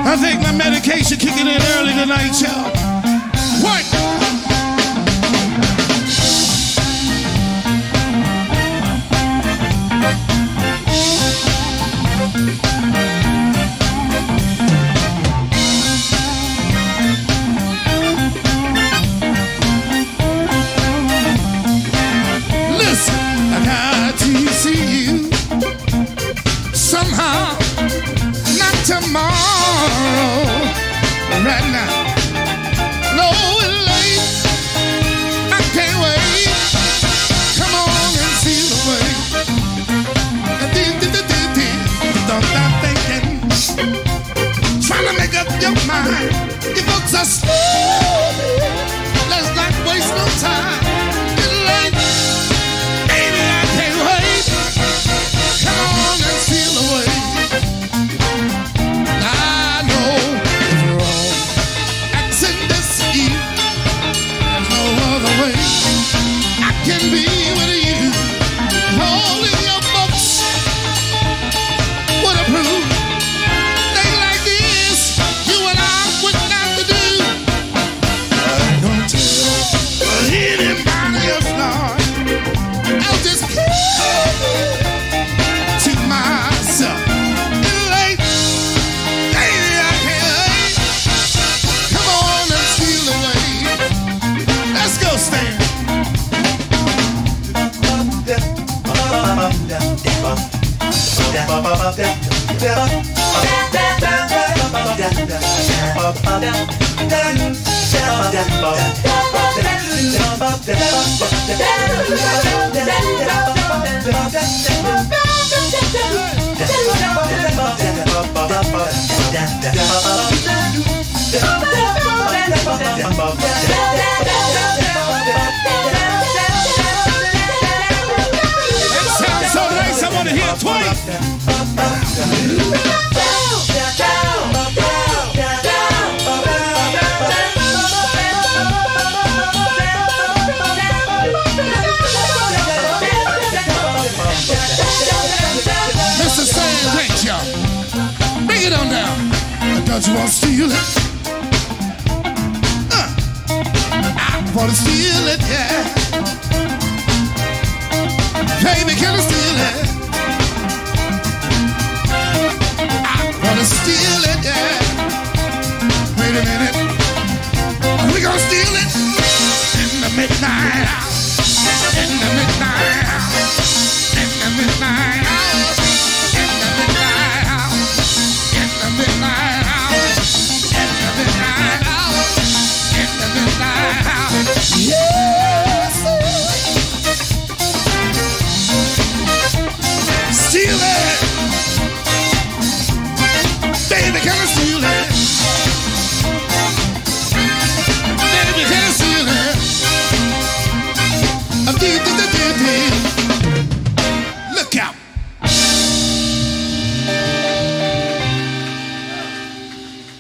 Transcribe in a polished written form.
I think my medication kicking in early tonight, y'all. What? Listen, I got to see you somehow, not tomorrow, right now. No, it's late, I can't wait. Come on and see the way. Don't stop thinking, trying to make up your mind. Your books are slow. Let's not waste no time. It's late, baby, I can't wait. Come on and feel the way. I know it's wrong, acting this year. There's no other way I can be with you. Holding your books would approve. Things like this, you and I wouldn't have to do. I don't tell anybody else, Lord. I'll just keep to myself. It's late, baby, I can't wait. Come on and feel the way. Let's go, Stan. Sounds so nice, I want to hear it twice. Mr. Stan, thanks y'all. Bring it on down. Don't you want to steal it? I want to steal it, yeah. Baby, can I